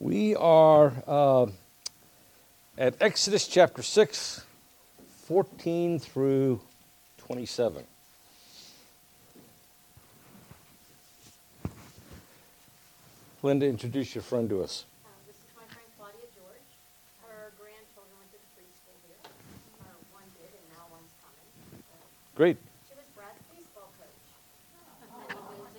We are at Exodus chapter 6, 14 through 27. Linda, introduce your friend to us. This is my friend Claudia George. Her grandchildren went to the preschool here. One did, and now one's coming. Great. She was Brad's baseball coach many years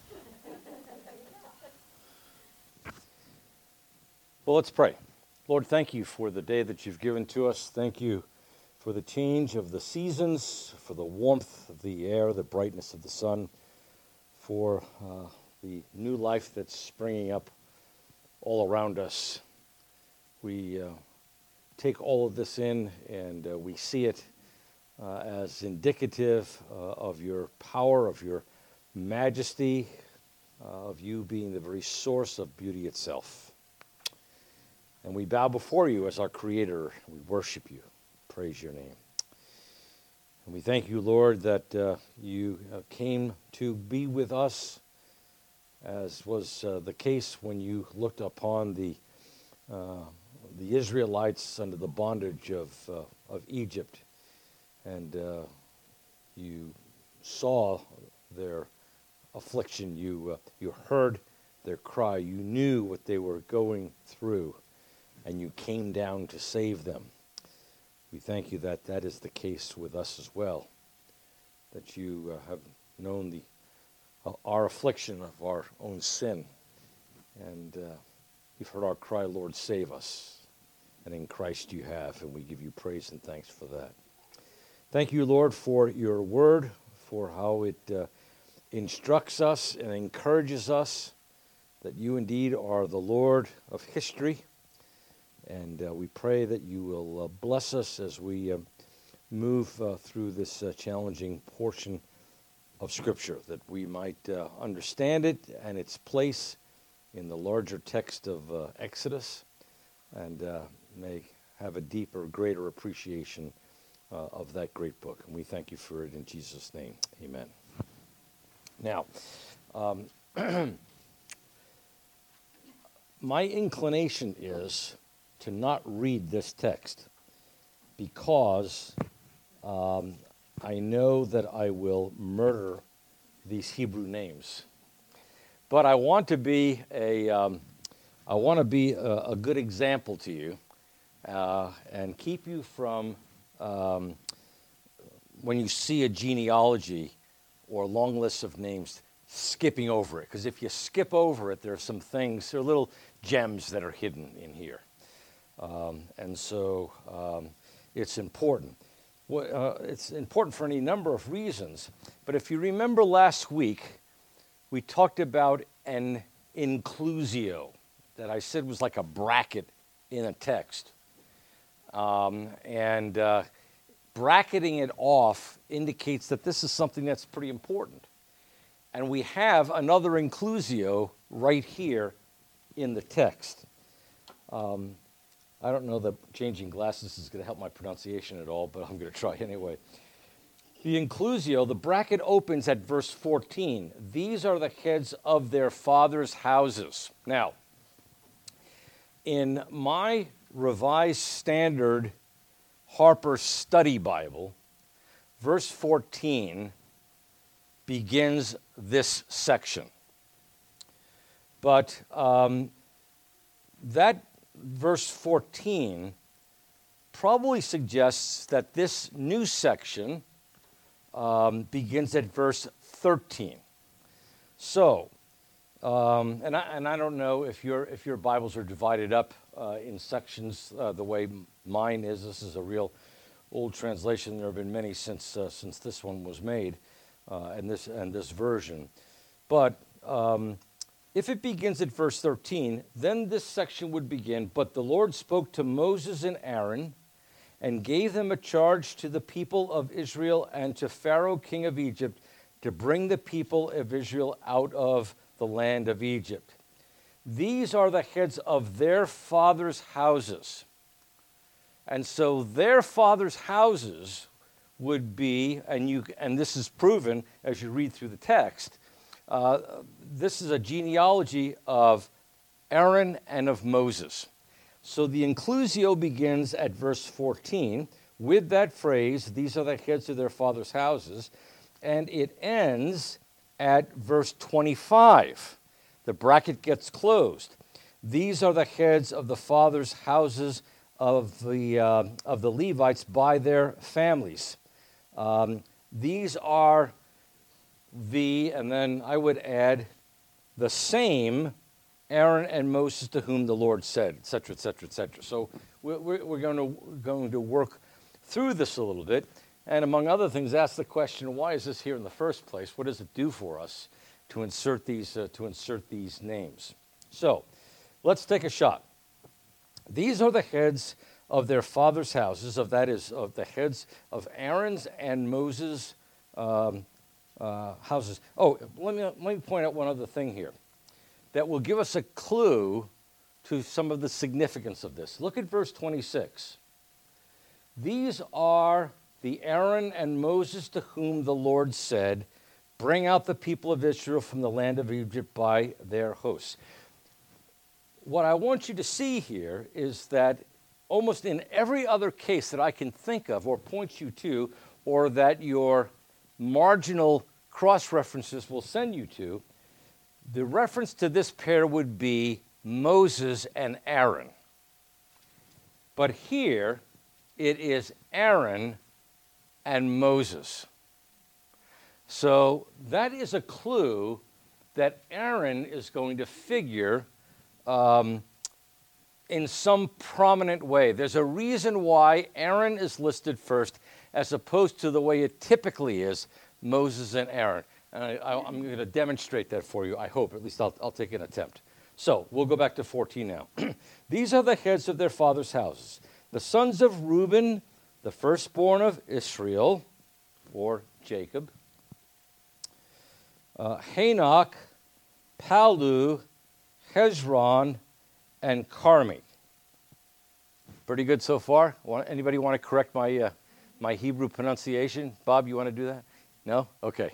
ago. Well, let's pray. Lord, thank you for the day that you've given to us. Thank you for the change of the seasons, for the warmth of the air, the brightness of the sun, for the new life that's springing up all around us. We take all of this in and we see it as indicative of your power, of your majesty, of you being the very source of beauty itself. And we bow before you as our Creator. We worship you, praise your name. And we thank you, Lord, that you came to be with us, as was the case when you looked upon the Israelites under the bondage of Egypt, and you saw their affliction. You heard their cry. You knew what they were going through, and you came down to save them. We thank you that that is the case with us as well, that you have known our affliction of our own sin, and you've heard our cry, Lord, save us. And in Christ you have, and we give you praise and thanks for that. Thank you, Lord, for your word, for how it instructs us and encourages us that you indeed are the Lord of history. And we pray that you will bless us as we move through this challenging portion of Scripture, that we might understand it and its place in the larger text of Exodus, and may have a deeper, greater appreciation of that great book. And we thank you for it in Jesus' name. Amen. Now, my inclination is to not read this text because I know that I will murder these Hebrew names. But I want to be a good example to you and keep you from when you see a genealogy or a long list of names, skipping over it. Because if you skip over it, there are some things, there are little gems that are hidden in here. And so it's important. It's important for any number of reasons. But if you remember last week, we talked about an inclusio that I said was like a bracket in a text. And bracketing it off indicates that this is something that's pretty important. And we have another inclusio right here in the text. I don't know that changing glasses is going to help my pronunciation at all, but I'm going to try anyway. The inclusio, the bracket opens at verse 14. These are the heads of their fathers' houses. Now, in my Revised Standard Harper Study Bible, verse 14 begins this section. But that verse 14 probably suggests that this new section begins at verse 13. So, and I don't know if your Bibles are divided up in sections the way mine is. This is a real old translation. There have been many since this one was made, and this version. But if it begins at verse 13, then this section would begin, "But the Lord spoke to Moses and Aaron and gave them a charge to the people of Israel and to Pharaoh, king of Egypt, to bring the people of Israel out of the land of Egypt. These are the heads of their fathers' houses." And so their fathers' houses would be, and this is proven as you read through the text, this is a genealogy of Aaron and of Moses. So the inclusio begins at verse 14 with that phrase, these are the heads of their fathers' houses, and it ends at verse 25. The bracket gets closed. These are the heads of the fathers' houses of the Levites by their families. These are and then I would add, the same Aaron and Moses to whom the Lord said, et cetera, et cetera, et cetera. So we're going to work through this a little bit, and among other things, ask the question, why is this here in the first place? What does it do for us to insert these names? So let's take a shot. These are the heads of their fathers' houses, of the heads of Aaron's and Moses' houses. Oh, let me point out one other thing here that will give us a clue to some of the significance of this. Look at verse 26. These are the Aaron and Moses to whom the Lord said, bring out the people of Israel from the land of Egypt by their hosts. What I want you to see here is that almost in every other case that I can think of or point you to, or that your marginal cross-references will send you to, the reference to this pair would be Moses and Aaron. But here, it is Aaron and Moses. So that is a clue that Aaron is going to figure in some prominent way. There's a reason why Aaron is listed first as opposed to the way it typically is, Moses and Aaron. And I'm going to demonstrate that for you, I hope. At least I'll take an attempt. So we'll go back to 14 now. These are the heads of their fathers' houses. The sons of Reuben, the firstborn of Israel, or Jacob. Hanok, Palu, Hezron, and Carmi. Pretty good so far? Anybody want to correct my Hebrew pronunciation? Bob, you want to do that? No? Okay.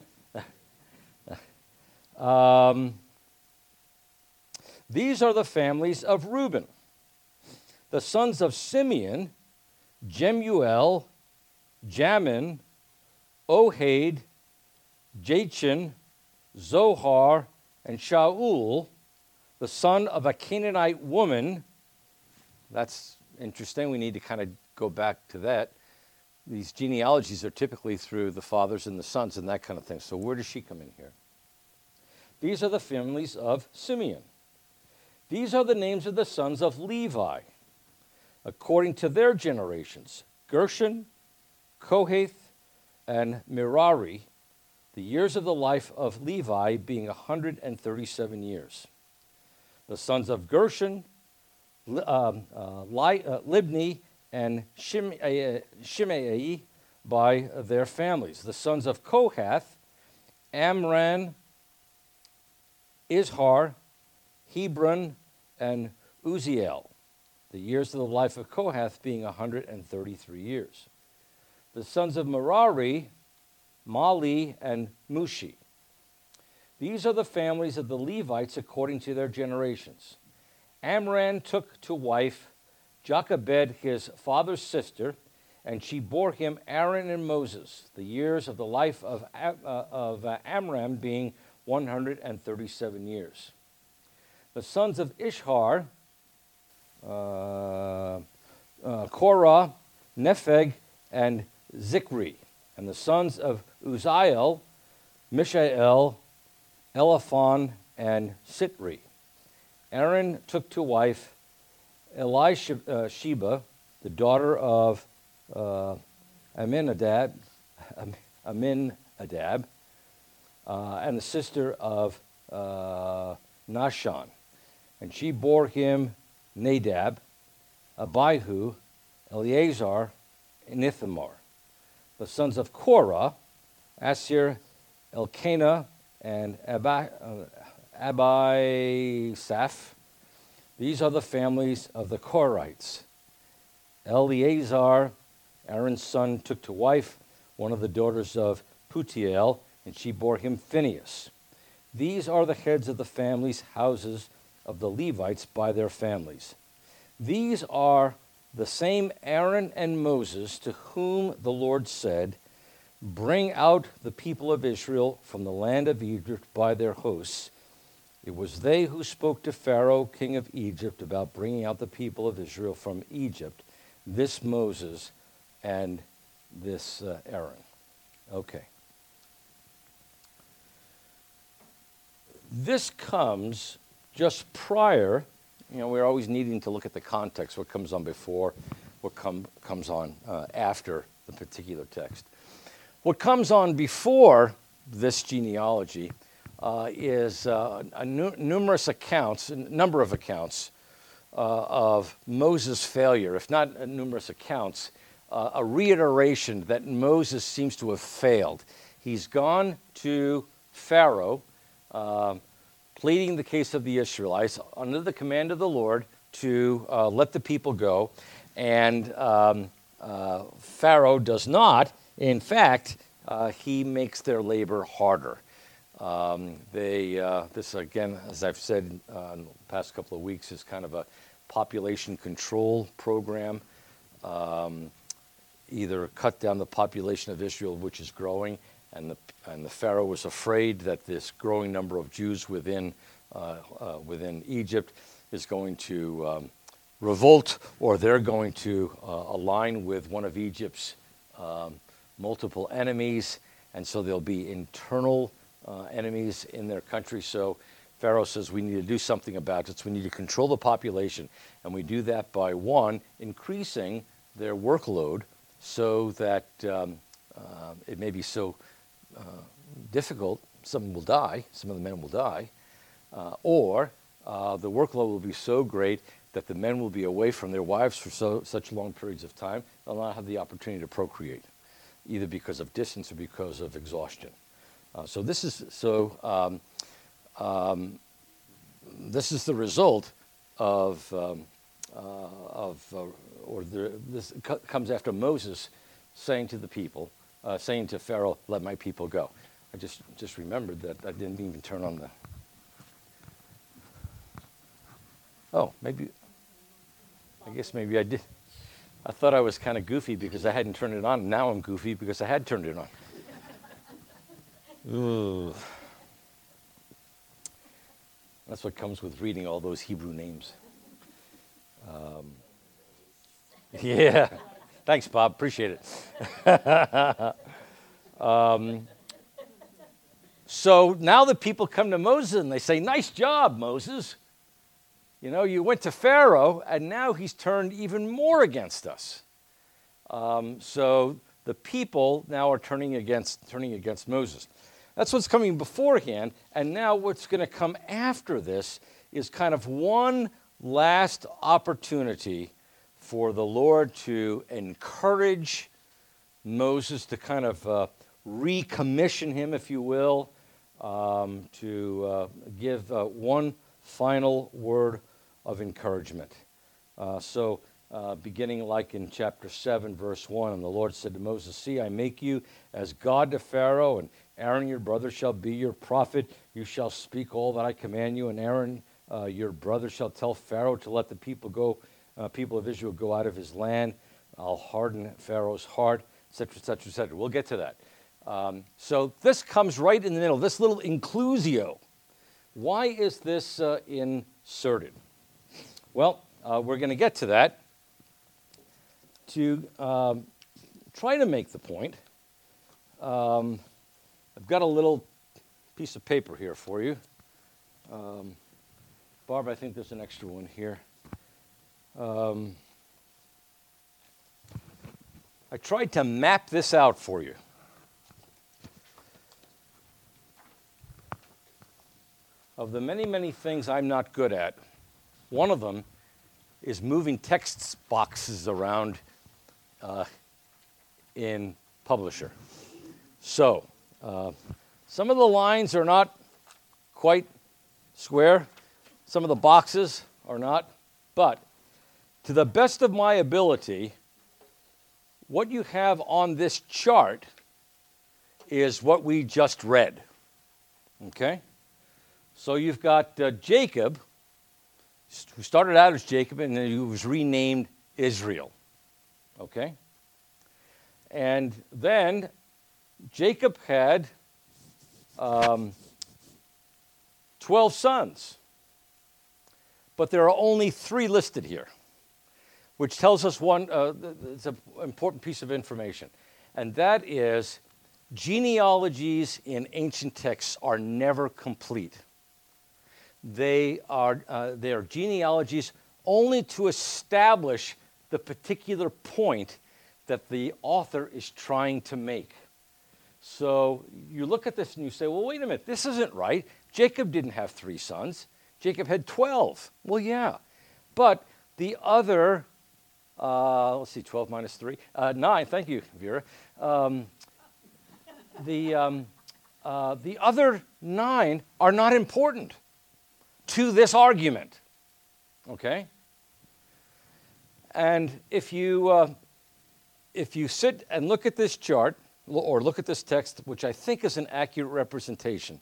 These are the families of Reuben. The sons of Simeon, Jemuel, Jamin, Ohad, Jachin, Zohar, and Shaul, the son of a Canaanite woman. That's interesting. We need to kind of go back to that. These genealogies are typically through the fathers and the sons and that kind of thing. So where does she come in here? These are the families of Simeon. These are the names of the sons of Levi, according to their generations: Gershon, Kohath, and Merari, the years of the life of Levi being 137 years. The sons of Gershon, Libni, and Shimei by their families. The sons of Kohath, Amram, Izhar, Hebron, and Uziel, the years of the life of Kohath being 133 years. The sons of Merari, Mali, and Mushi. These are the families of the Levites according to their generations. Amram took to wife Jochebed, his father's sister, and she bore him Aaron and Moses, the years of the life of Amram being 137 years. The sons of Ishhar, Korah, Nepheg, and Zikri. And the sons of Uzziel, Mishael, Elaphan, and Sitri. Aaron took to wife Elisheba, the daughter of Aminadab, and the sister of Nahshon. And she bore him Nadab, Abihu, Eleazar, and Ithamar. The sons of Korah, Asir, Elkanah, and Abisaph. These are the families of the Korahites. Eleazar, Aaron's son, took to wife one of the daughters of Putiel, and she bore him Phinehas. These are the heads of the families' houses of the Levites by their families. These are the same Aaron and Moses to whom the Lord said, bring out the people of Israel from the land of Egypt by their hosts. It was they who spoke to Pharaoh, king of Egypt, about bringing out the people of Israel from Egypt, this Moses and this Aaron. Okay. This comes just prior. We're always needing to look at the context, what comes on before, what comes on after the particular text. What comes on before this genealogy is a number of accounts of Moses' failure, if not numerous accounts, a reiteration that Moses seems to have failed. He's gone to Pharaoh, pleading the case of the Israelites under the command of the Lord to let the people go. And Pharaoh does not. In fact, he makes their labor harder. This, again, as I've said in the past couple of weeks, is kind of a population control program. Either cut down the population of Israel, which is growing, and the Pharaoh was afraid that this growing number of Jews within Egypt is going to revolt, or they're going to align with one of Egypt's multiple enemies, and so there'll be internal enemies in their country. So Pharaoh says we need to do something about it. So we need to control the population, and we do that by, one, increasing their workload so that it may be so difficult, some will die, some of the men will die, or the workload will be so great that the men will be away from their wives for such long periods of time, they'll not have the opportunity to procreate, either because of distance or because of exhaustion. This is the result this comes after Moses saying to the people, saying to Pharaoh, "Let my people go." I just remembered that I didn't even turn on the. Oh, maybe. I guess maybe I did. I thought I was kind of goofy because I hadn't turned it on. Now I'm goofy because I had turned it on. Ooh. That's what comes with reading all those Hebrew names. Yeah. Thanks, Bob. Appreciate it. So now the people come to Moses and they say, "Nice job, Moses. You went to Pharaoh, and now he's turned even more against us." So the people now are turning against Moses. That's what's coming beforehand, and now what's going to come after this is kind of one last opportunity for the Lord to encourage Moses, to kind of recommission him, if you will, to give one final word of encouragement. Beginning like in chapter 7, verse 1, and the Lord said to Moses, "See, I make you as God to Pharaoh, and Aaron your brother shall be your prophet. You shall speak all that I command you, and Aaron your brother shall tell Pharaoh to let the people of Israel go out of his land. I'll harden Pharaoh's heart," etc., etc., etc. We'll get to that. So this comes right in the middle, this little inclusio. Why is this inserted? Well, we're going to get to that. To try to make the point, I've got a little piece of paper here for you. Barb, I think there's an extra one here. I tried to map this out for you. Of the many, many things I'm not good at, one of them is moving text boxes around in Publisher. So, some of the lines are not quite square. Some of the boxes are not. But to the best of my ability, what you have on this chart is what we just read. Okay? So you've got Jacob, who started out as Jacob and then he was renamed Israel. Okay? And then Jacob had 12 sons. But there are only 3 listed here, which tells us it's an important piece of information. And that is genealogies in ancient texts are never complete. They are genealogies only to establish the particular point that the author is trying to make. So you look at this and you say, well, wait a minute, this isn't right. Jacob didn't have 3 sons. Jacob had 12. Well, yeah. But the other, let's see, 12 minus 3, 9, thank you, Vera. The other 9 are not important to this argument, okay? And if you sit and look at this chart, or look at this text, which I think is an accurate representation.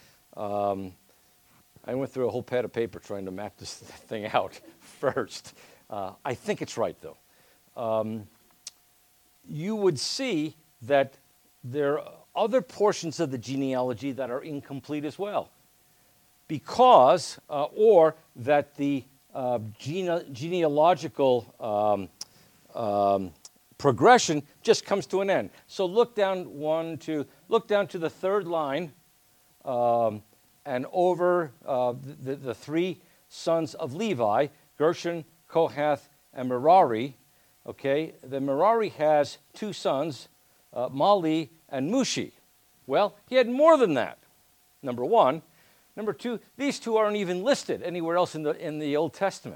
I went through a whole pad of paper trying to map this thing out first. I think it's right, though. You would see that there are other portions of the genealogy that are incomplete as well, because, or that the genealogical progression just comes to an end. So look down to the 3rd line, and over the 3 sons of Levi, Gershon, Kohath, and Merari. Okay, the Merari has 2 sons, Mali and Mushi. Well, he had more than that. Number 1. Number 2, these 2 aren't even listed anywhere else in the Old Testament.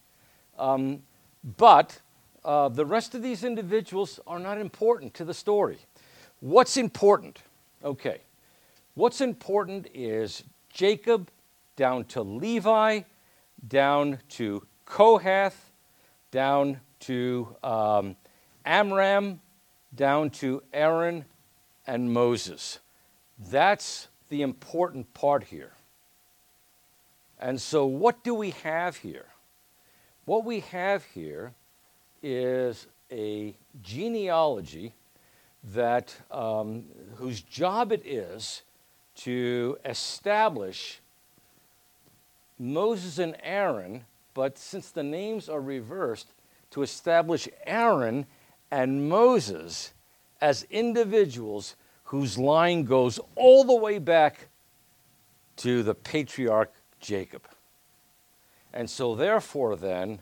But the rest of these individuals are not important to the story. What's important? Okay. What's important is Jacob down to Levi, down to Kohath, down to Amram, down to Aaron and Moses. That's the important part here. And so what do we have here? What we have here is a genealogy that whose job it is to establish Moses and Aaron, but since the names are reversed, to establish Aaron and Moses as individuals whose line goes all the way back to the patriarch Jacob. And so therefore then,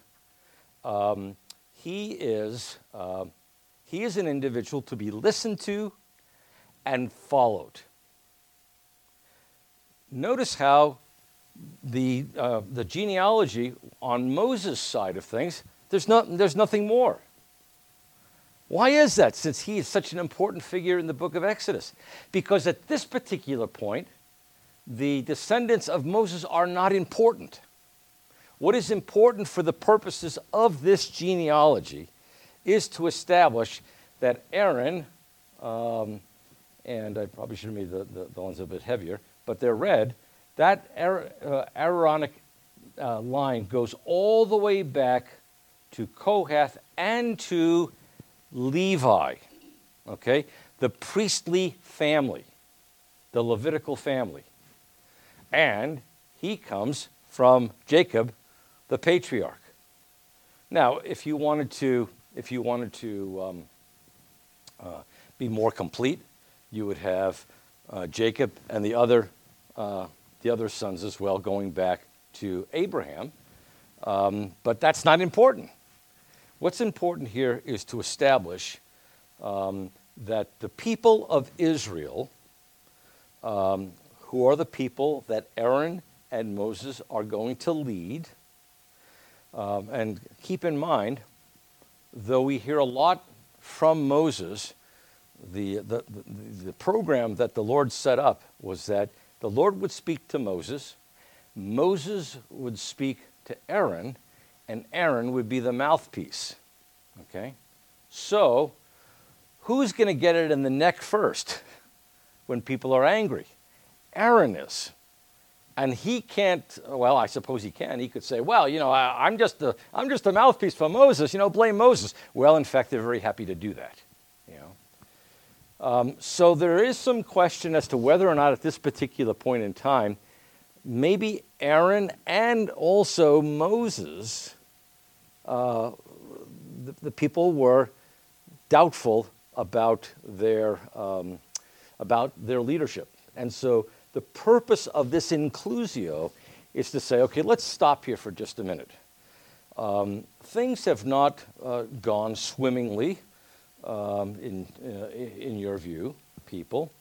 he is an individual to be listened to and followed. Notice how the genealogy on Moses' side of things, there's nothing more. Why is that, since he is such an important figure in the book of Exodus? Because at this particular point, the descendants of Moses are not important. What is important for the purposes of this genealogy is to establish that Aaron, and I probably should have made the ones a bit heavier, but they're red, that Aaronic line goes all the way back to Kohath and to Levi, okay? The priestly family, the Levitical family. And he comes from Jacob, the patriarch. Now, if you wanted to be more complete, you would have Jacob and the other sons as well, going back to Abraham. But that's not important. What's important here is to establish that the people of Israel, who are the people that Aaron and Moses are going to lead, and keep in mind, though we hear a lot from Moses, the program that the Lord set up was that the Lord would speak to Moses, Moses would speak to Aaron, and Aaron would be the mouthpiece. Okay? So, who's going to get it in the neck first when people are angry? Aaron is. And he can't, well, I suppose he can. He could say, well, I'm just a mouthpiece for Moses, blame Moses. Well, in fact, they're very happy to do that, So there is some question as to whether or not at this particular point in time, maybe Aaron and also Moses, the people were doubtful about their leadership. And so the purpose of this inclusio is to say, okay, let's stop here for just a minute. Things have not gone swimmingly in your view, people.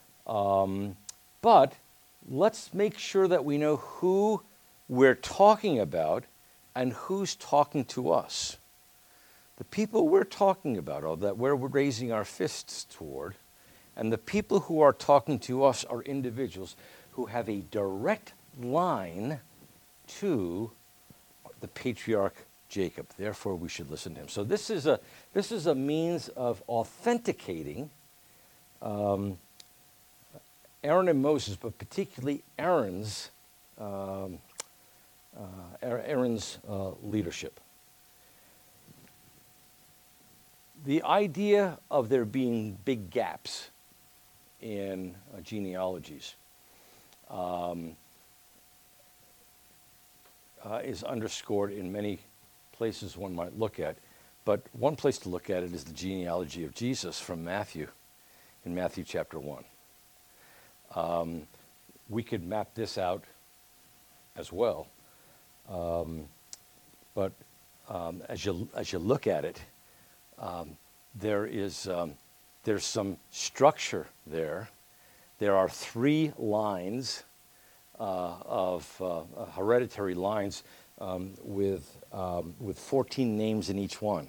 But let's make sure that we know who we're talking about and who's talking to us. The people we're talking about, or that we're raising our fists toward, and the people who are talking to us are individuals who have a direct line to the patriarch Jacob. Therefore, we should listen to him. So this is a means of authenticating Aaron and Moses, but particularly Aaron's leadership. The idea of there being big gaps in genealogies is underscored in many places one might look at. But one place to look at it is the genealogy of Jesus from Matthew, in Matthew chapter 1. We could map this out as well. But as you look at it, there's some structure there. There are 3 lines of hereditary lines with 14 names in each one.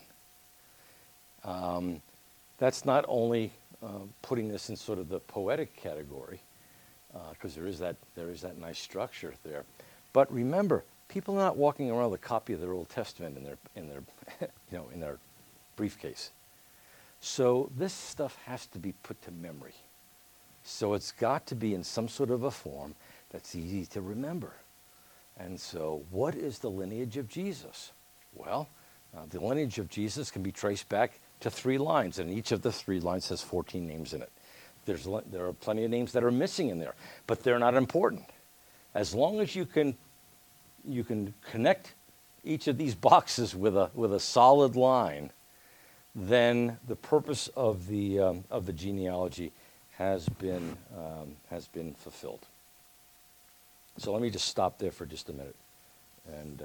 That's not only putting this in sort of the poetic category, because there is that nice structure there. But remember, people are not walking around with a copy of their Old Testament in their briefcase. So this stuff has to be put to memory. So it's got to be in some sort of a form that's easy to remember. And so what is the lineage of Jesus? Well, the lineage of Jesus can be traced back to 3 lines, and each of the 3 lines has 14 names in it. There are plenty of names that are missing in there, but they're not important. As long as you can connect each of these boxes with a solid line, then the purpose of the genealogy has been fulfilled. So let me just stop there for just a minute and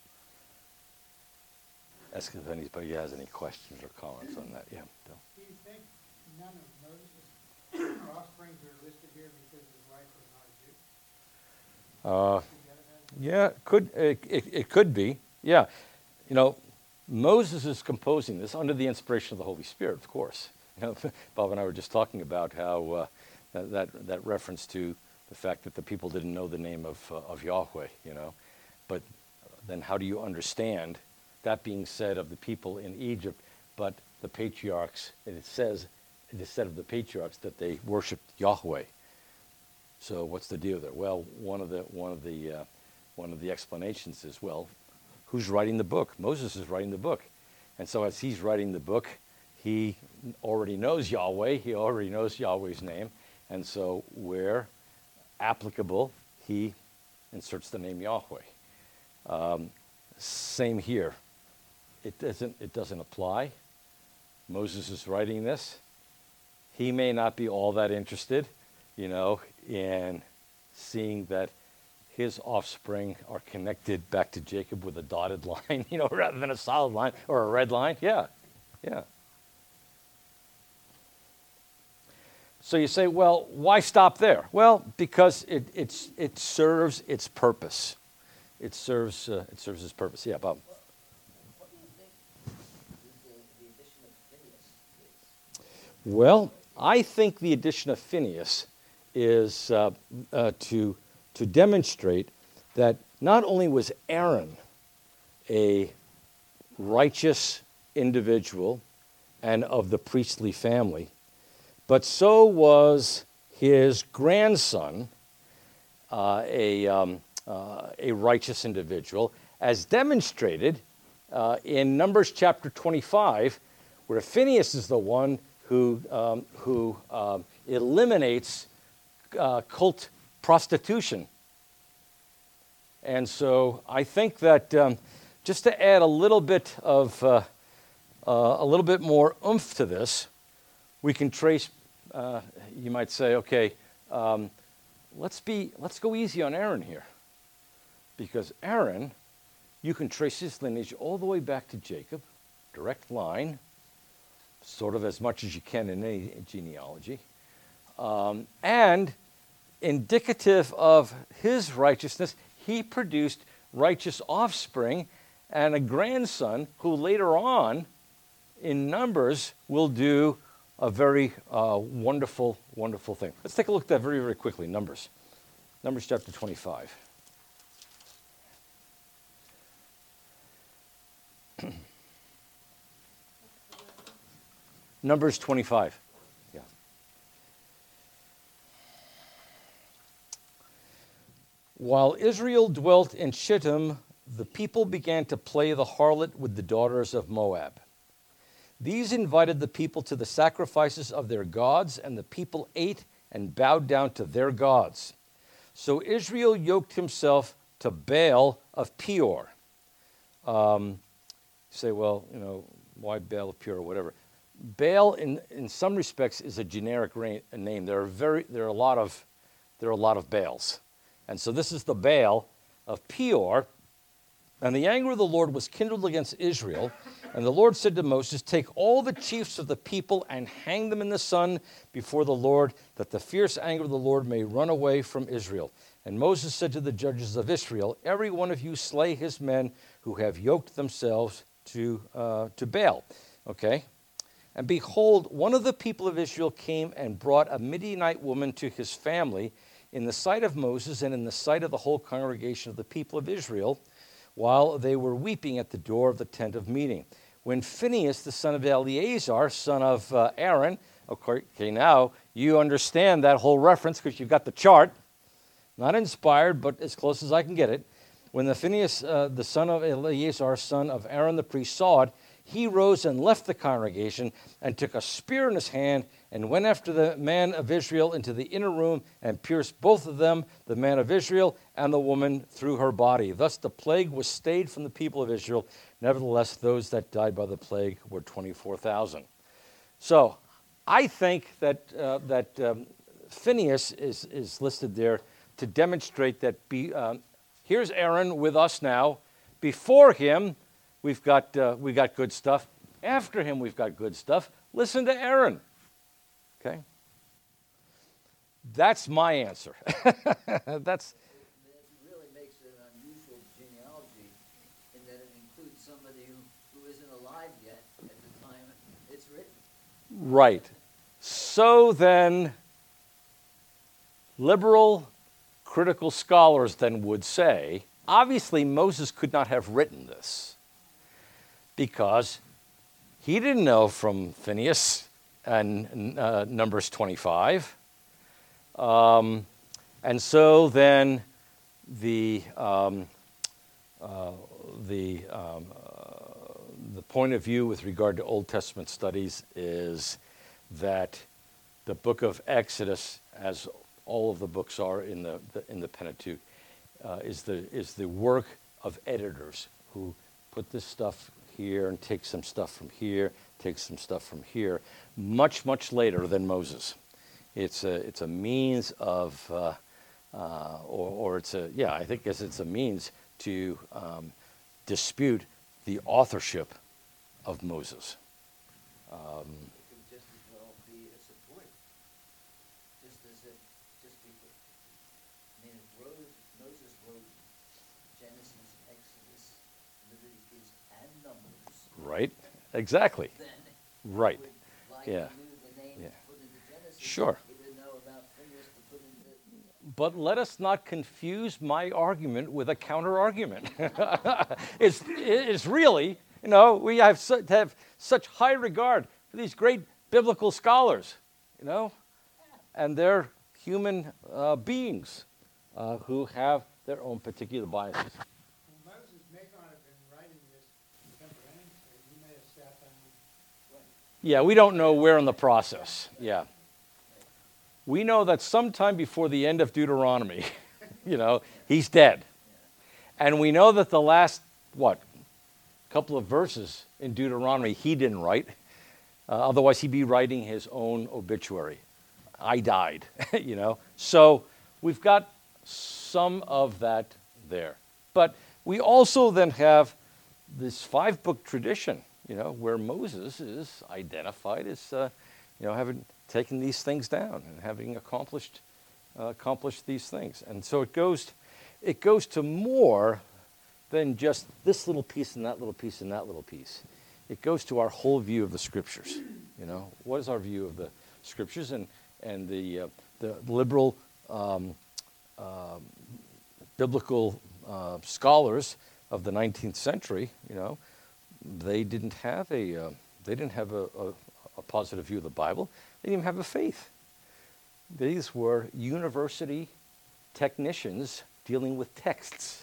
ask if anybody has any questions or comments on that. Yeah, Bill. Do you think none of Moses' offsprings are listed here because his wife was not a Jew? Yeah, it could be. Yeah, Moses is composing this under the inspiration of the Holy Spirit, of course. Bob and I were just talking about how that reference to the fact that the people didn't know the name of Yahweh, But then how do you understand that being said of the people in Egypt, but the patriarchs, it is said of the patriarchs that they worshiped Yahweh. So what's the deal there? Well, one of the explanations is, well, who's writing the book? Moses is writing the book. And so as he's writing the book, he already knows Yahweh. He already knows Yahweh's name. And so where applicable, he inserts the name Yahweh. Same here. It doesn't apply. Moses is writing this. He may not be all that interested, in seeing that his offspring are connected back to Jacob with a dotted line, rather than a solid line or a red line. Yeah. So you say, well, why stop there? Well, because it serves its purpose. It serves its purpose. Yeah, Bob. What do you think the addition of Phineas is? Well, I think the addition of Phineas is to demonstrate that not only was Aaron a righteous individual and of the priestly family, but so was his grandson, a righteous individual, as demonstrated in Numbers chapter 25, where Phinehas is the one who eliminates cult prostitution. And so I think that just to add a little bit more oomph to this, we can trace. You might say, okay, let's go easy on Aaron here, because Aaron, you can trace his lineage all the way back to Jacob, direct line, sort of as much as you can in any genealogy, and indicative of his righteousness, he produced righteous offspring and a grandson who later on in Numbers will do a very wonderful, wonderful thing. Let's take a look at that very, very quickly. Numbers chapter 25. Numbers 25. Yeah. While Israel dwelt in Shittim, the people began to play the harlot with the daughters of Moab. These invited the people to the sacrifices of their gods, and the people ate and bowed down to their gods. So Israel yoked himself to Baal of Peor. You say, well, why Baal of Peor or whatever? Baal, in some respects, is a generic name. There are a lot of Baals, and so this is the Baal of Peor. And the anger of the Lord was kindled against Israel, and the Lord said to Moses, "Take all the chiefs of the people and hang them in the sun before the Lord, that the fierce anger of the Lord may run away from Israel." And Moses said to the judges of Israel, "Every one of you slay his men who have yoked themselves to Baal." Okay. And behold, one of the people of Israel came and brought a Midianite woman to his family in the sight of Moses and in the sight of the whole congregation of the people of Israel, while they were weeping at the door of the tent of meeting. When Phinehas, the son of Eleazar, son of Aaron, okay, now you understand that whole reference because you've got the chart, not inspired, but as close as I can get it. When the Phinehas, the son of Eleazar, son of Aaron the priest, saw it, he rose and left the congregation and took a spear in his hand and went after the man of Israel into the inner room and pierced both of them, the man of Israel and the woman, through her body. Thus the plague was stayed from the people of Israel. Nevertheless, those that died by the plague were 24,000. So I think that Phinehas is listed there to demonstrate that here's Aaron with us now. Before him, we've got good stuff. After him, we've got good stuff. Listen to Aaron. Okay? That's my answer. That's. That really makes it an unusual genealogy in that it includes somebody who isn't alive yet at the time it's written. Right. So then, liberal, critical scholars then would say, obviously Moses could not have written this because he didn't know from Phinehas and Numbers 25. And so then the point of view with regard to Old Testament studies is that the book of Exodus, as all of the books are in the Pentateuch, is the work of editors who put this stuff here and take some stuff from here, take some stuff from here, much later than Moses. It's a means of, I think it's a means to dispute the authorship of Moses. It could just as well be a support. Just because, Moses wrote Genesis, Exodus, Leviticus, and Numbers. Right, exactly. Then Right, like yeah. he knew the name Yeah. to put into Genesis. Sure. He didn't know about Phinehas to put into. But let us not confuse my argument with a counter argument. It's really, we have such high regard for these great biblical scholars, and they're human beings. who have their own particular biases. Well, Moses may not have been writing this contemporaneously. He may have sat down. Yeah, we don't know where in the process. Yeah. We know that sometime before the end of Deuteronomy, he's dead. And we know that the last, couple of verses in Deuteronomy he didn't write. Otherwise, he'd be writing his own obituary. I died, So we've got some of that there. But we also then have this 5-book tradition, where Moses is identified as, having taken these things down and having accomplished these things. And so it goes to more than just this little piece and that little piece and that little piece. It goes to our whole view of the Scriptures. What is our view of the Scriptures? And the liberal biblical scholars of the 19th century, they didn't have a positive view of the Bible. They didn't even have a faith. These were university technicians dealing with texts.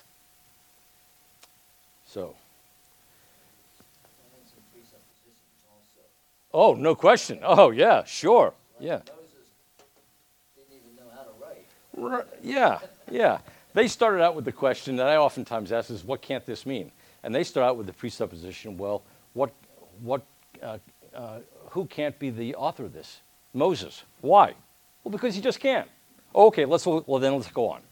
So. And then some presuppositions also. Oh, no question. Oh, yeah, sure. Yeah. Moses didn't even know how to write. Yeah. They started out with the question that I oftentimes ask is, what can't this mean? And they start out with the presupposition, well, who can't be the author of this? Moses. Why? Well, because he just can't. Okay, then let's go on.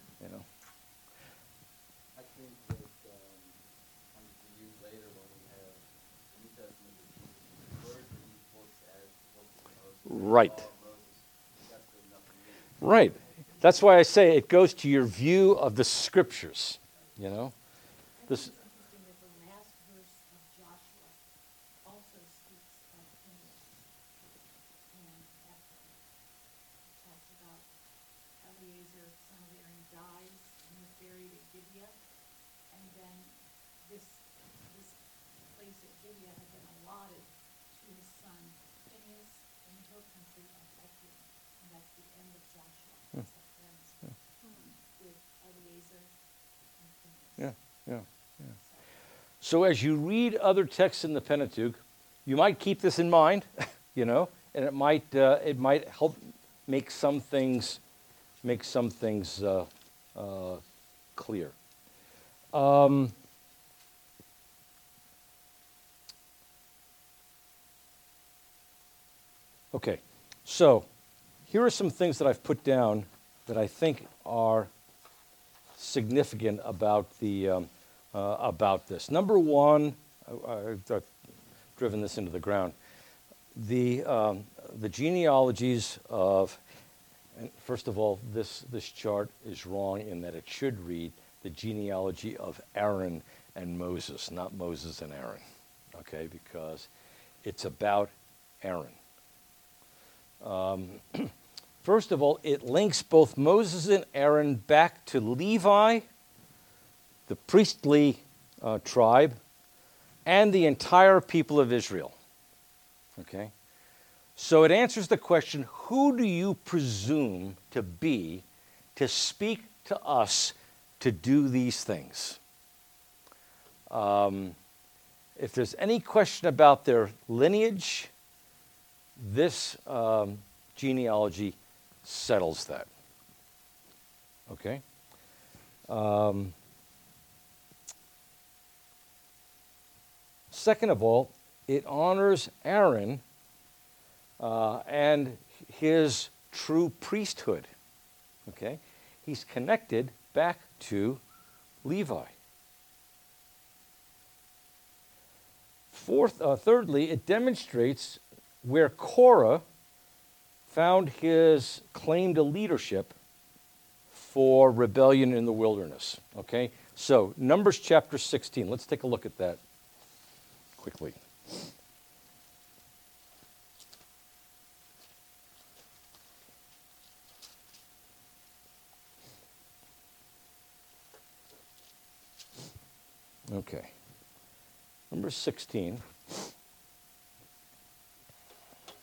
I think that hundreds of years later, when we have the New Testament that Jesus referred to these books as books of Moses, Right. the law of Moses, that's good enough for me. Right. That's why I say it goes to your view of the Scriptures. This. It's interesting that the last verse of Joshua also speaks of Phinehas and Ephraim. It talks about Eleazar, son of Aaron, dies and is buried at Gibeah. And then this place at Gibeah had been allotted to his son Phinehas in the hill country of Ephraim. And that's the end of Joshua. That's the friends with Eleazar and Phinehas. Yeah. So as you read other texts in the Pentateuch, you might keep this in mind, and it might help make some things clear. Okay, so here are some things that I've put down that I think are significant about about this. Number one, I've driven this into the ground. The genealogies of, and first of all, this chart is wrong in that it should read the genealogy of Aaron and Moses, not Moses and Aaron, okay? Because it's about Aaron. First of all, it links both Moses and Aaron back to Levi, the priestly tribe, and the entire people of Israel. Okay? So it answers the question, who do you presume to be to speak to us to do these things? If there's any question about their lineage, this genealogy settles that. Okay? Second of all, it honors Aaron and his true priesthood. Okay? He's connected back to Levi. Thirdly, it demonstrates where Korah found his claim to leadership for rebellion in the wilderness. Okay? So, Numbers chapter 16. Let's take a look at that quickly. Okay. Number 16.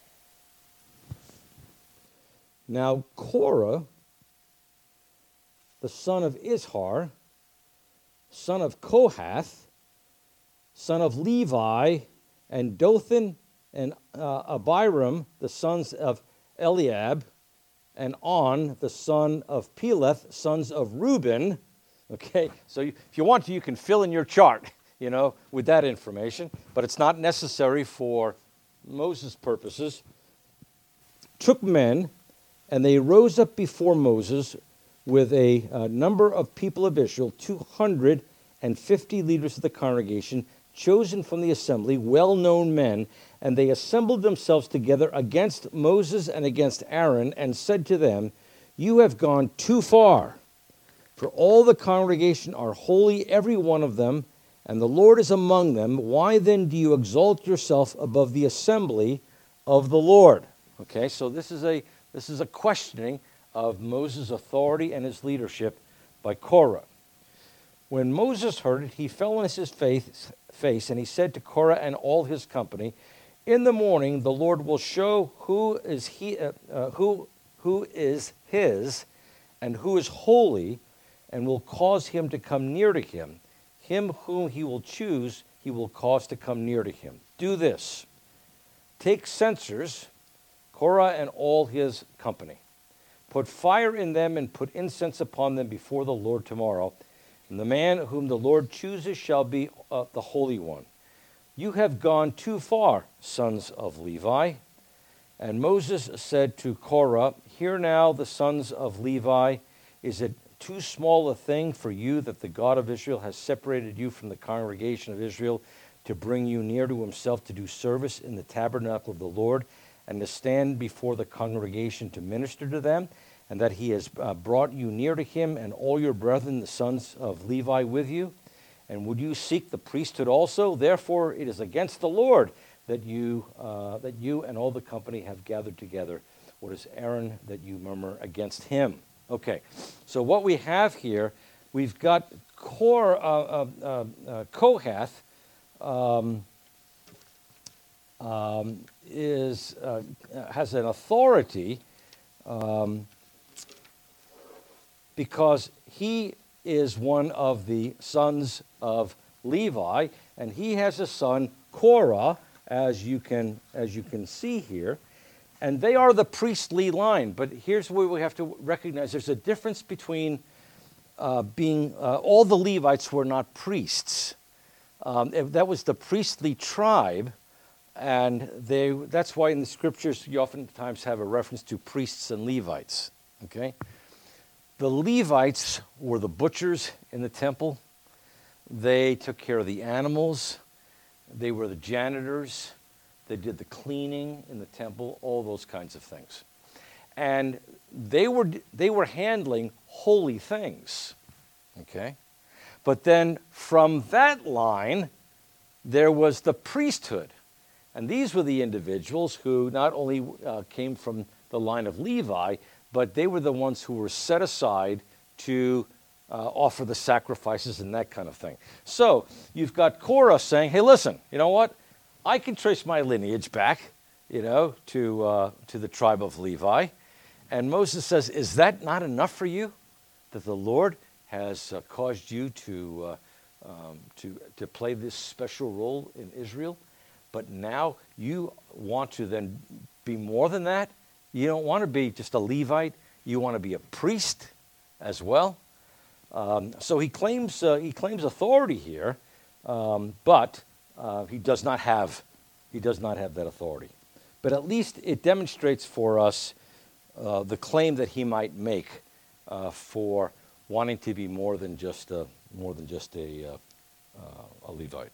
Now, Korah the son of Izhar, son of Kohath, son of Levi, and Dothan and Abiram, the sons of Eliab, and On, the son of Peleth, sons of Reuben. Okay, so if you want to, you can fill in your chart, with that information, but it's not necessary for Moses' purposes. Took men, and they rose up before Moses with a number of people of Israel, 250 leaders of the congregation, chosen from the assembly, well-known men, and they assembled themselves together against Moses and against Aaron, and said to them, "You have gone too far, for all the congregation are holy, every one of them, and the Lord is among them. Why then do you exalt yourself above the assembly of the Lord?" Okay, so this is a questioning of Moses' authority and his leadership by Korah. When Moses heard it, he fell on his face, and he said to Korah and all his company, "In the morning the Lord will show who is his and who is holy, and will cause him to come near to him. Him whom he will choose, he will cause to come near to him. Do this: take censers, Korah and all his company. Put fire in them and put incense upon them before the Lord tomorrow. And the man whom the Lord chooses shall be the Holy One. You have gone too far, sons of Levi." And Moses said to Korah, "Hear now, the sons of Levi, is it too small a thing for you that the God of Israel has separated you from the congregation of Israel to bring you near to himself to do service in the tabernacle of the Lord, and to stand before the congregation to minister to them, and that he has brought you near to him and all your brethren, the sons of Levi, with you? And would you seek the priesthood also? Therefore it is against the Lord that you and all the company have gathered together. What is Aaron that you murmur against him?" Okay, so what we have here, we've got Kohath has an authority because he is one of the sons of Levi, and he has a son, Korah, as you can see here, and they are the priestly line. But here's where we have to recognize there's a difference between all the Levites were not priests. That was the priestly tribe, and that's why in the scriptures you oftentimes have a reference to priests and Levites. Okay. The Levites were the butchers in the temple. They took care of the animals. They were the janitors. They did the cleaning in the temple, all those kinds of things. And they were handling holy things. Okay? But then from that line, there was the priesthood. And these were the individuals who not only came from the line of Levi, but they were the ones who were set aside to offer the sacrifices and that kind of thing. So you've got Korah saying, "Hey, listen, you know what? I can trace my lineage back, to the tribe of Levi." And Moses says, "Is that not enough for you, that the Lord has caused you to play this special role in Israel? But now you want to then be more than that? You don't want to be just a Levite. You want to be a priest as well." So he claims authority here, but he does not have that authority. But at least it demonstrates for us the claim that he might make for wanting to be more than just a Levite.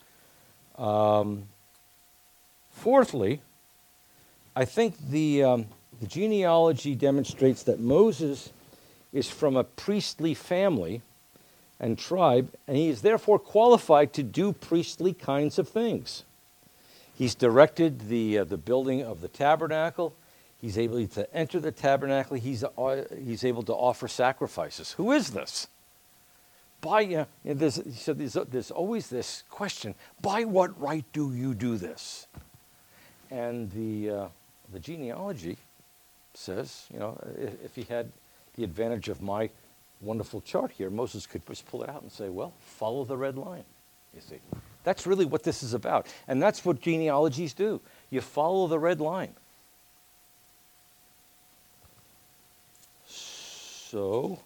Fourthly, I think the genealogy demonstrates that Moses is from a priestly family and tribe, and he is therefore qualified to do priestly kinds of things. He's directed the building of the tabernacle. He's able to enter the tabernacle. He's able to offer sacrifices. Who is this? There's always this question: by what right do you do this? And the genealogy says, if he had the advantage of my wonderful chart here, Moses could just pull it out and say, well, follow the red line, you see. That's really what this is about. And that's what genealogies do. You follow the red line. So,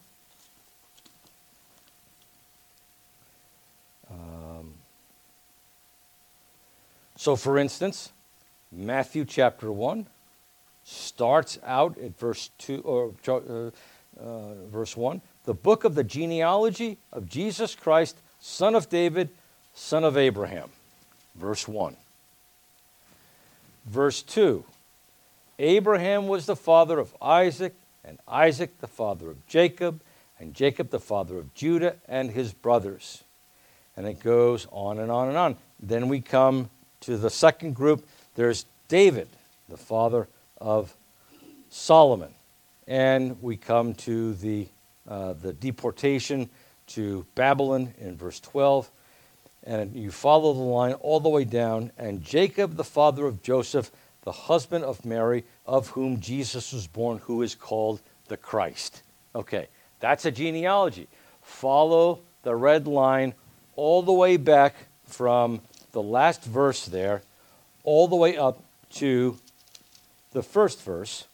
for instance, Matthew chapter 1 starts out at verse 2 or verse 1. The book of the genealogy of Jesus Christ, son of David, son of Abraham. Verse 1. Verse 2. Abraham was the father of Isaac, and Isaac the father of Jacob, and Jacob the father of Judah and his brothers. And it goes on and on and on. Then we come to the second group. There's David, the father of Solomon. And we come to the deportation to Babylon in verse 12. And you follow the line all the way down. And Jacob, the father of Joseph, the husband of Mary, of whom Jesus was born, who is called the Christ. Okay, that's a genealogy. Follow the red line all the way back from the last verse there, all the way up to the first verse.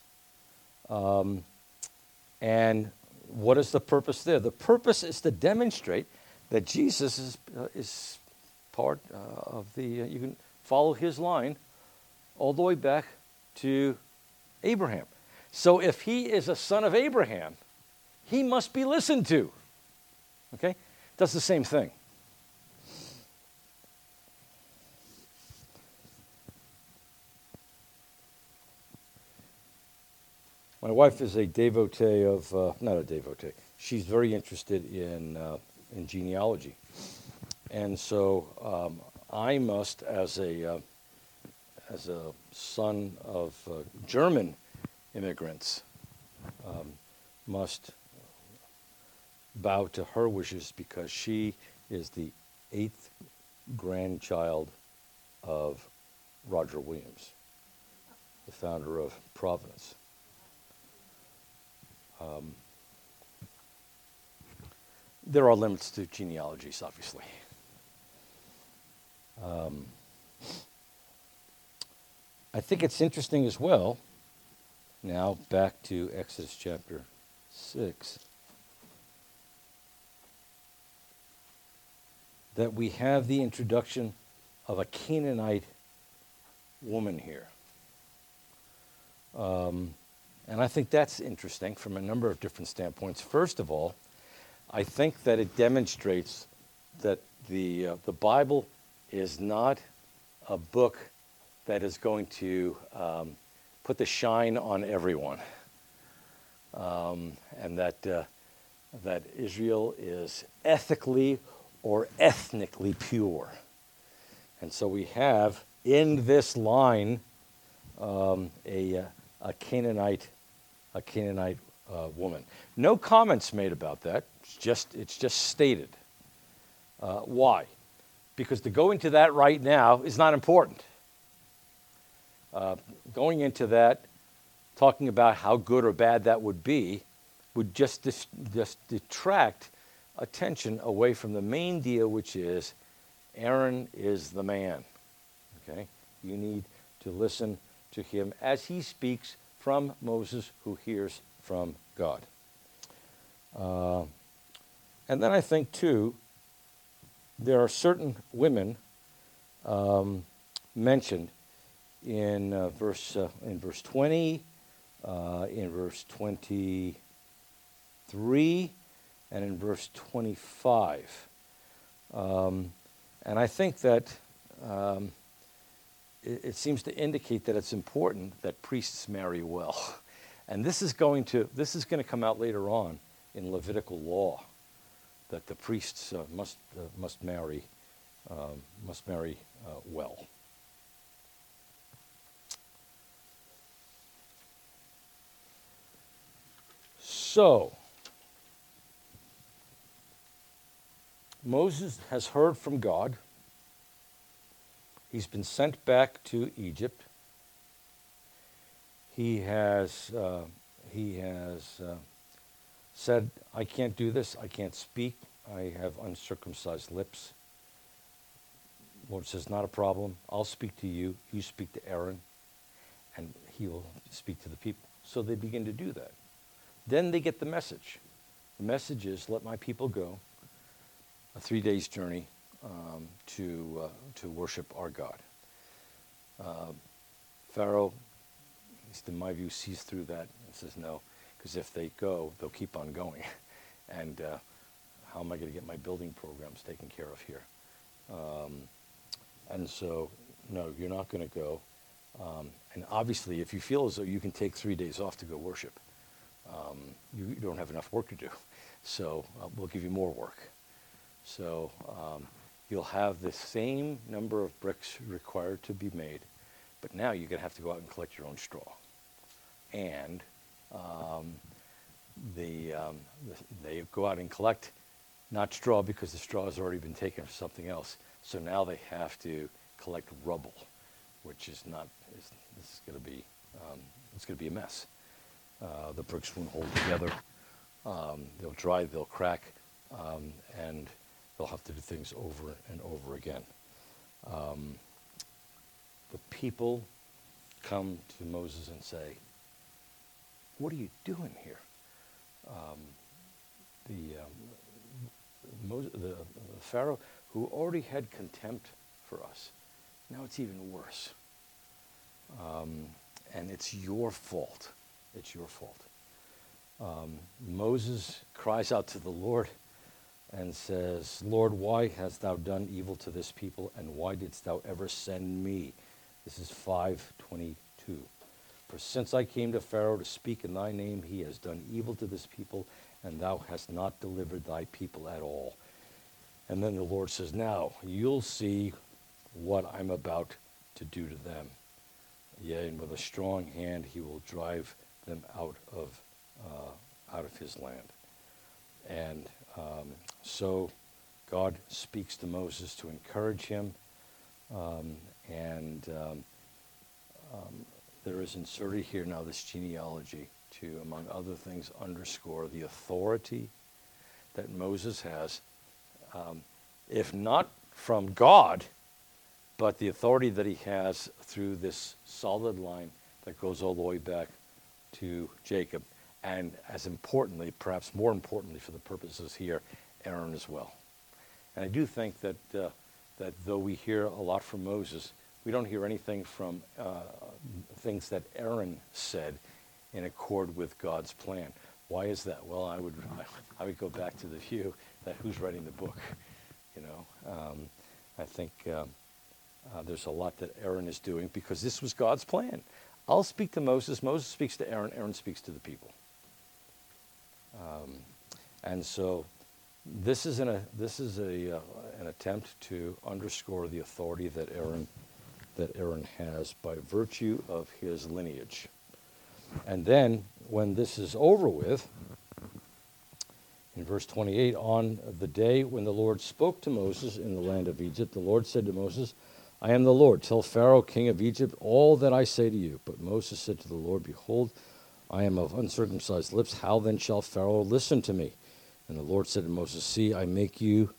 And what is the purpose there? The purpose is to demonstrate that Jesus is part of the, you can follow his line all the way back to Abraham. So if he is a son of Abraham, he must be listened to. Okay? Does the same thing. My wife is a devotee of, not a devotee, she's very interested in genealogy. And so I must, as a son of German immigrants, must bow to her wishes because she is the 8th grandchild of Roger Williams, the founder of Providence. There are limits to genealogies, obviously. I think it's interesting as well, now back to Exodus chapter 6, that we have the introduction of a Canaanite woman here. And I think that's interesting from a number of different standpoints. First of all, I think that it demonstrates that the Bible is not a book that is going to put the shine on everyone, and that Israel is ethically or ethnically pure. And so we have in this line a Canaanite woman. No comments made about that. It's just stated. Why? Because to go into that right now is not important. Going into that, talking about how good or bad that would be, would just detract attention away from the main deal, which is Aaron is the man. Okay? You need to listen to him as he speaks from Moses, who hears from God. And then I think, too, there are certain women mentioned in verse 20, in verse 23, and in verse 25. And I think that it seems to indicate that it's important that priests marry well. And this is going to come out later on in Levitical law, that the priests must marry well. So, Moses has heard from God. He's been sent back to Egypt. He has said, I can't do this, I can't speak, I have uncircumcised lips. Lord says, not a problem. I'll speak to you. You speak to Aaron, and he will speak to the people. So they begin to do that. Then they get the message. The message is, let my people go, a 3 days journey to worship our God. Pharaoh, at least in my view, sees through that and says, no, because if they go, they'll keep on going. And how am I going to get my building programs taken care of here? And so, no, you're not going to go. And obviously, if you feel as though you can take 3 days off to go worship, you don't have enough work to do. So we'll give you more work. So you'll have the same number of bricks required to be made, but now you're going to have to go out and collect your own straw. And they go out and collect, not straw because the straw has already been taken for something else. So now they have to collect rubble, which is not. This is going to be. It's going to be a mess. The bricks won't hold together. They'll dry. They'll crack, and they'll have to do things over and over again. The people come to Moses and say, "What are you doing here?" The Pharaoh, who already had contempt for us, now it's even worse. And it's your fault. It's your fault. Moses cries out to the Lord and says, Lord, why hast thou done evil to this people, and why didst thou ever send me? This is 5:22. For since I came to Pharaoh to speak in thy name, he has done evil to this people, and thou hast not delivered thy people at all. And then the Lord says, now you'll see what I'm about to do to them. Yea, and with a strong hand he will drive them out of his land. And so God speaks to Moses to encourage him, there is inserted here now this genealogy to, among other things, underscore the authority that Moses has, if not from God, but the authority that he has through this solid line that goes all the way back to Jacob, and as importantly, perhaps more importantly for the purposes here, Aaron as well. And I do think that that though we hear a lot from Moses, we don't hear anything from things that Aaron said in accord with God's plan. Why is that? Well, I would go back to the view that who's writing the book, you know. I think there's a lot that Aaron is doing because this was God's plan. I'll speak to Moses. Moses speaks to Aaron. Aaron speaks to the people. And so this is an attempt to underscore the authority that Aaron has by virtue of his lineage. And then when this is over with, in verse 28, on the day when the Lord spoke to Moses in the land of Egypt, the Lord said to Moses, I am the Lord. Tell Pharaoh, king of Egypt, all that I say to you. But Moses said to the Lord, behold, I am of uncircumcised lips. How then shall Pharaoh listen to me? And the Lord said to Moses, see, I make you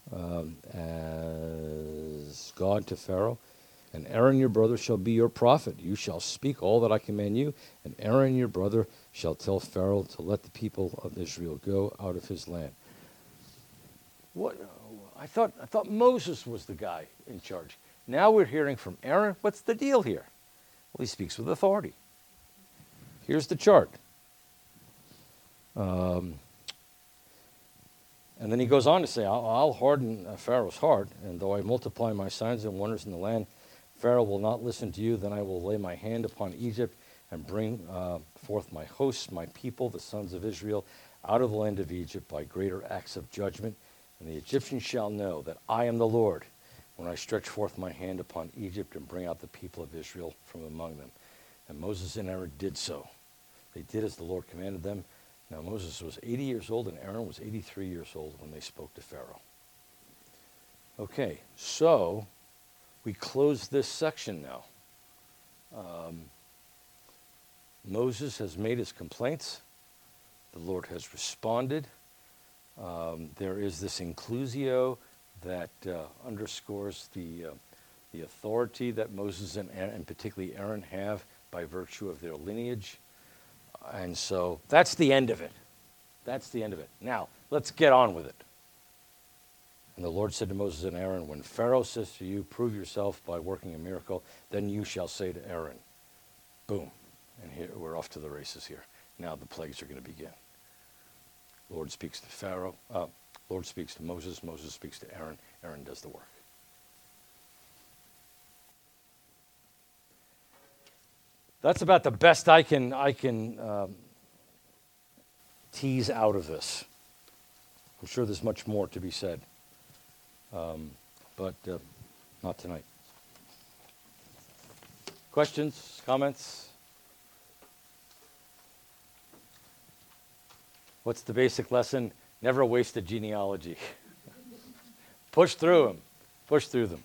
as God to Pharaoh, and Aaron your brother shall be your prophet. You shall speak all that I command you, and Aaron your brother shall tell Pharaoh to let the people of Israel go out of his land. What? I thought Moses was the guy in charge. Now we're hearing from Aaron. What's the deal here? Well, he speaks with authority. Here's the chart. And then he goes on to say, I'll harden Pharaoh's heart, and though I multiply my signs and wonders in the land, Pharaoh will not listen to you. Then I will lay my hand upon Egypt and bring forth my hosts, my people, the sons of Israel, out of the land of Egypt by greater acts of judgment. And the Egyptians shall know that I am the Lord when I stretch forth my hand upon Egypt and bring out the people of Israel from among them. And Moses and Aaron did so. They did as the Lord commanded them. Now Moses was 80 years old and Aaron was 83 years old when they spoke to Pharaoh. Okay, so we close this section now. Moses has made his complaints. The Lord has responded. There is this inclusio that underscores the authority that Moses and particularly Aaron have by virtue of their lineage. And so that's the end of it. That's the end of it. Now, let's get on with it. And the Lord said to Moses and Aaron, when Pharaoh says to you, prove yourself by working a miracle, then you shall say to Aaron, boom. And here we're off to the races here. Now the plagues are going to begin. Lord speaks to Pharaoh. Lord speaks to Moses. Moses speaks to Aaron. Aaron does the work. That's about the best I can tease out of this. I'm sure there's much more to be said, but not tonight. Questions, comments? What's the basic lesson? Never waste a genealogy. Push through them. Push through them.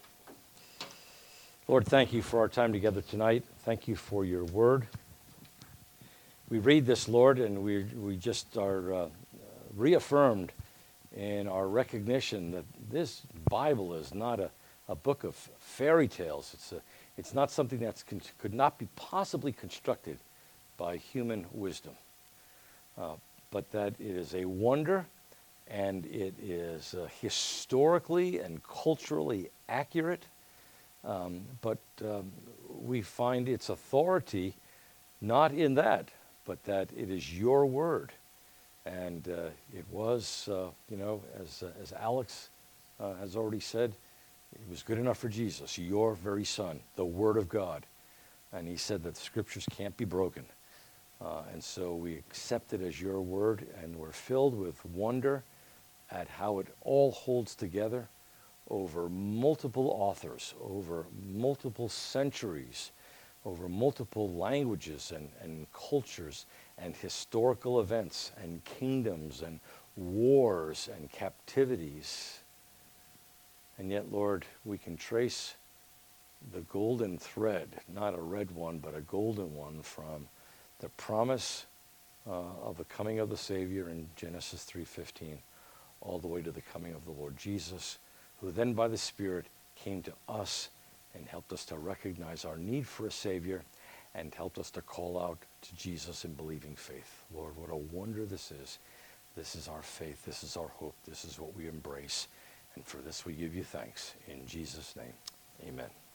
Lord, thank you for our time together tonight. Thank you for your word. We read this, Lord, and we just are reaffirmed in our recognition that this Bible is not a book of fairy tales. It's not something that could not be possibly constructed by human wisdom, but that it is a wonder, and it is historically and culturally accurate. But we find its authority not in that, but that it is your word. And it was, as Alex has already said, it was good enough for Jesus, your very son, the Word of God. And he said that the scriptures can't be broken. And so we accept it as your word, and we're filled with wonder at how it all holds together over multiple authors, over multiple centuries, over multiple languages and cultures and historical events and kingdoms and wars and captivities. And yet, Lord, we can trace the golden thread, not a red one, but a golden one, from the promise of the coming of the Savior in Genesis 3:15, all the way to the coming of the Lord Jesus, who then by the Spirit came to us and helped us to recognize our need for a Savior and helped us to call out to Jesus in believing faith. Lord, what a wonder this is. This is our faith. This is our hope. This is what we embrace. And for this we give you thanks. In Jesus' name, amen.